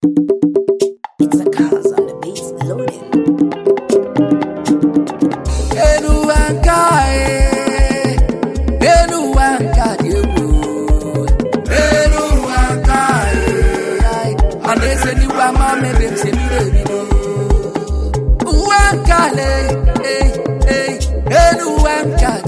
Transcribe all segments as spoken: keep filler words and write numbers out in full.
It's a cause on the beats loading. Enuankai, Enuankai, Enuankai. And they say you are my baby, say me baby. Uankale, hey, hey, Enuankai,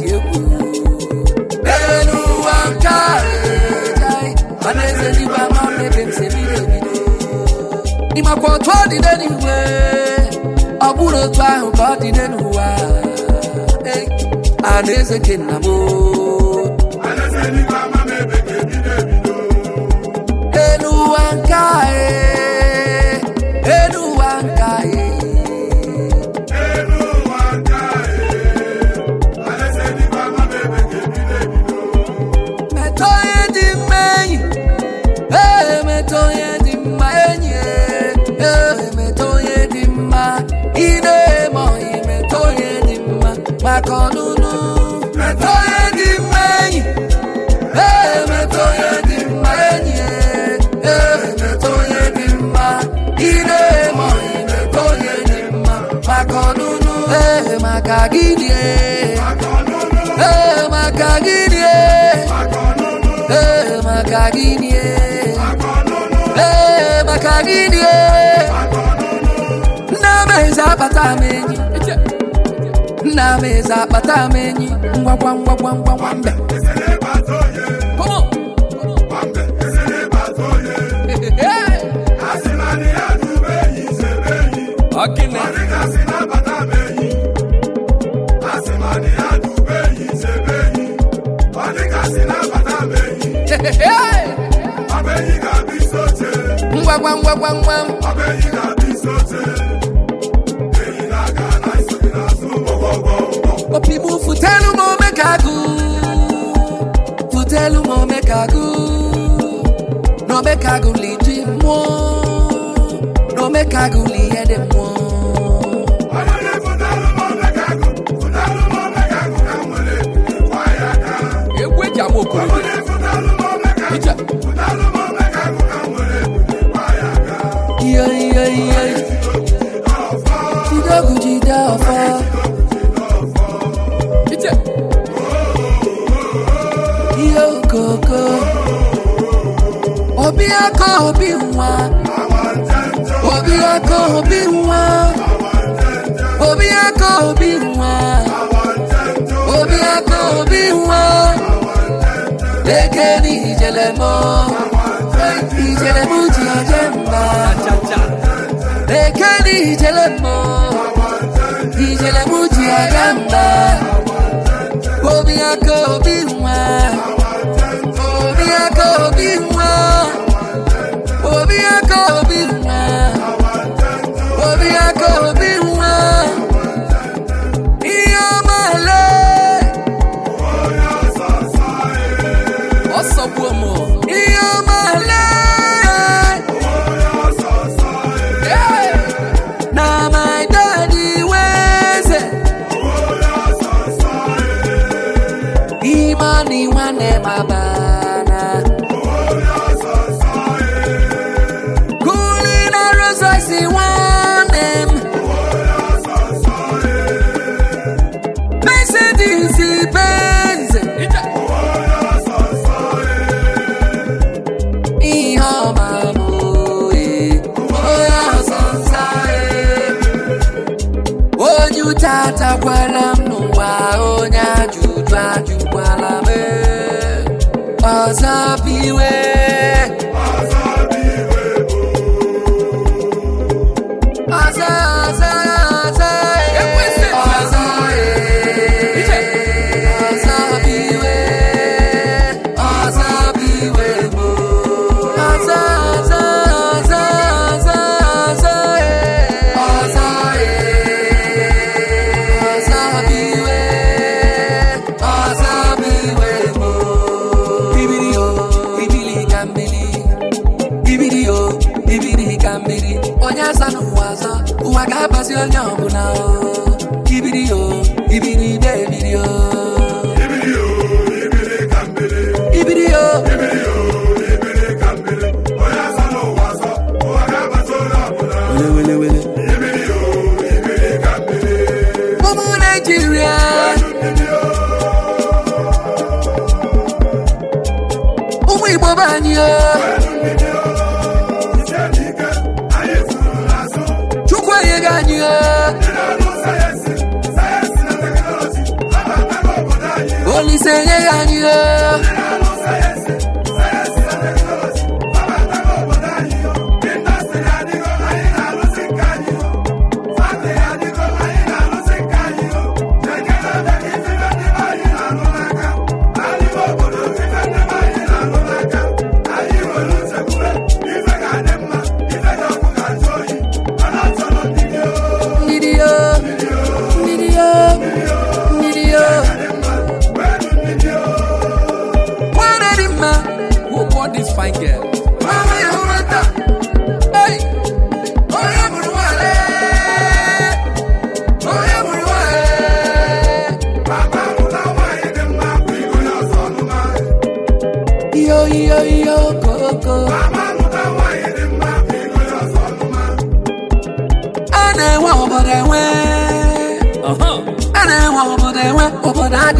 Enuankai. And they say you are my baby, say me baby. Ima kwa twadi deni we, aburo twa ukati deni wa. Hey, aneze kenamo. Aneze ni mama mebe kebi debi do. Enuankai, Enuankai, Enuankai. Aneze ni mama mebe kebi debi do. metoye di menyi, eh metoye di menyi, eh metoye di ma, ine mo metoye di ma, makonunu. Metoye di menyi, eh metoye di menyi, eh metoye di ma, ine mo metoye di ma, makonunu. Eh makagini, eh makagini, eh makagini, eh makagini. Na meza patamenyi, na meza patamenyi, ngwa ngwa ngwa ngwa ngwa ngwa. Esele batoye. Come on. Wambe esele batoye. Hey. Asimani adube yisebeyi. Akine. Marika sina batameyi. Asimani adube yisebeyi. Marika sina batameyi. Hey. Abeyi kabisote. Ngwa ngwa ngwa ngwa ngwa. Abeyi kabisote. Eyi naga na isoki na so ogogo. Opibu futelu mo mekagu. Futelu mo mekagu. No mekagu li mo. No mekagu li ede mo. Ayale futalo mo mekagu. Futalo mo mekagu kamwele. Wayaka. Ewe jamo kuru. Ayale futalo mo mekagu. Ija. Futalo mo mekagu kamwele. Wayaka. Yeah yeah yeah. Jidogu jidafa. Ija. Yo koko. Obi ako obi nwa. Obi ako obi nwa. Obi ako obi nwa. Obi ako obi nwa. Ekeni ijelemo. Ijelemu ti ajemba. Ekeni ijelemo. Ijelemu ti ajemba. Obi ako obi nwa. Obi ako obi nwa. Obi ako obi nwa. Obi ako obi nwa. Iyamale. Osobuomo. Iyamale. Yeah. Na my daddy weze. Imani wane mabana. Kulina rosaisi wanem. Mercedes Benz. Iho mamu eh. Oya sonsae. Onyu tata kwala mnuwa. Onya juju ajukwala me. Osabiwe. Asa, asa, asa, eh. Asa, eh. Asa, biwe. Asa, biwe, mo. Asa, asa, asa, asa, asa, eh. Asa, eh. Asa, biwe. Asa, biwe, mo. Bibidio, bibili, gambili. Bibidio, bibili, gambili. Onya sanu waza, uwaga basi onya obuna o. Bibidio, bibili, bebidio. Ibidio, ibili kambili. Ibidio. Ibidio, ibili kambili. Oya sanu waza, uwaga